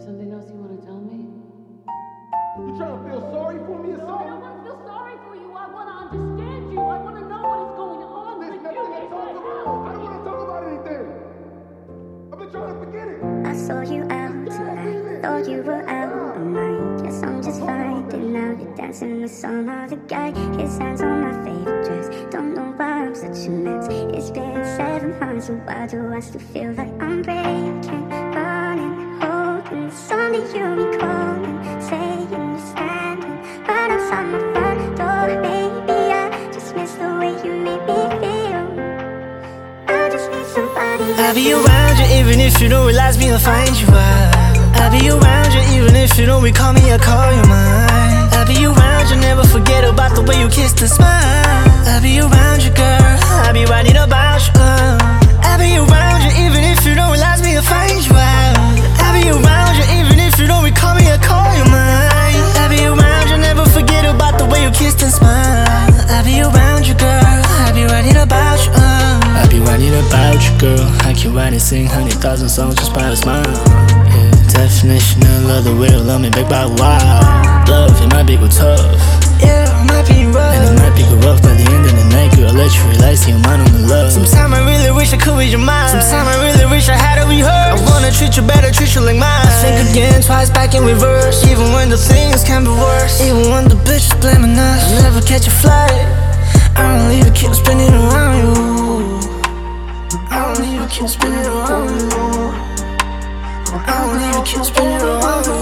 something else you want to tell me? You trying to feel sorry for me or No, I something? don't want to feel sorry for you. I want to understand you. I want to know what is going on There's with nothing you. to talk about. I don't want to talk about anything. I've been trying to forget it. I saw you out tonight, thought you were out of mind. Guess I'm just finding out you're dancing with some other guy. His hands on my favorite dress, don't know why I'm such a mess. It's been 7 months, so why do I still feel like I'm breaking? Running, holding, Sunday you be calling, saying you're standing right outside my front door. Baby, I just miss the way you made me feel. I just need somebody. I'll be around you even if you don't realize me, I'll find you out. I'll be around you even if you don't recall me, I'll call you mine. I'll be around you, never forget about the way you kissed and smile. I'll be around you, girl, I'll be writing about you. I'll be around you even if you don't realize me, I'll find you out. I'll be around you even if you don't recall me, I'll call you mine. I'll be around you, never forget about the way you kissed and smile. I'll be around you, girl, I'll be writing about you. I'll be writing about you, girl. I can write and sing 100,000 songs just by a smile. Yeah. Definition of love, the way you love me back by a while. Love, it might be go tough. Yeah, it might be rough. And it might be go rough by the end of the night, girl. I'll let you realize your mind on the love. Sometimes I really wish I could read your mind. Sometimes I really wish I had a rehearse. I wanna treat you better, treat you like mine. I think again, twice back in reverse. Even when the things can be worse. Even when the bitch is blaming us. I'll never catch a flight. I don't leave a keep spinning around you. I don't even keep spinning around you. I don't even keep spinning around you.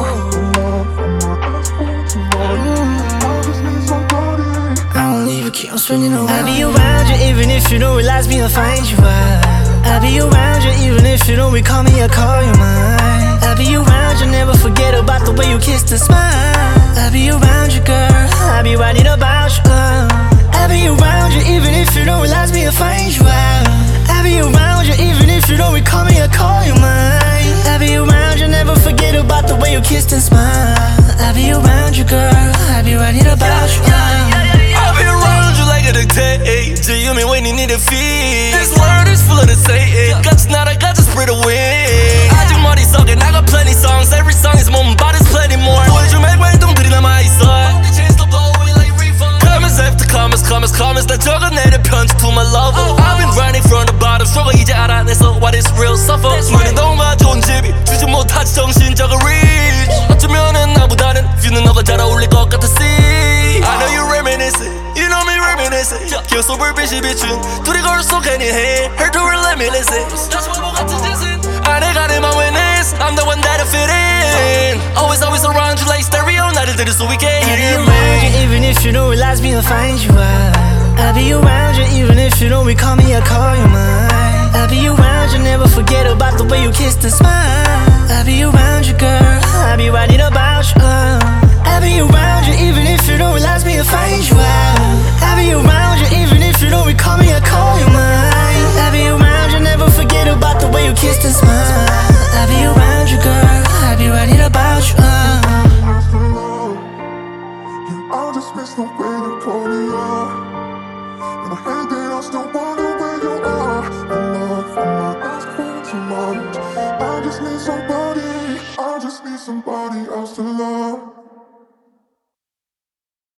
I don't even keep on spinning around. I'll be around you even if you don't realize me, I'll find you out. I'll be around you even if you don't recall me, I'll call you mine. I'll be around you, never forget about the way you kissed and smile. I'll be around you, girl, I'll be writing about you. I'll be around you even if you don't realize me, I'll find you out. I'll be around you even if you don't recall me, I'll call you mine. I'll be around you, never forget about the way you kissed and smile. I'll be around you, girl, I'll be writing about you. I'll be around you like a dictate. Do you mean when you need a feed? This world is full of the Satan. 같이 날아가 just spread the wind. 아직 머릿속에 I got plenty songs. Every song is more but it's plenty more. 보여줄 맹활동들이 남아있어. Comments after comments, comments, comments 다 적어내려 편지 to my lover. I've been running from the bottom struggle 이제 알아내서 what is real suffer. 너는 너무 좋은 집이 주지 못하지 정신적인 reach. 어쩌면은 나보다는 view는 너가 잘 어울릴 것 같아 see. I know you reminiscing, you know me reminiscing. 기억 속 불빛이 비춘 둘이 거울 속 괜히 해 Her to her let me listen. 다시 바보 같은 짓은 안 해가는 my witness. I'm the one that'll fit in. Always, always around you like stereo. 나를 들을 so we can I'll be hear around you even if you don't realize me, I'll find you out. I'll be around you even if you don't recall me, I'll call you mine. I'll be around you, never forget about the way you kissed and smile. I'll be around you, girl, I'll be writing about you. I'll be around you even if you don't realize me, I'll find you out.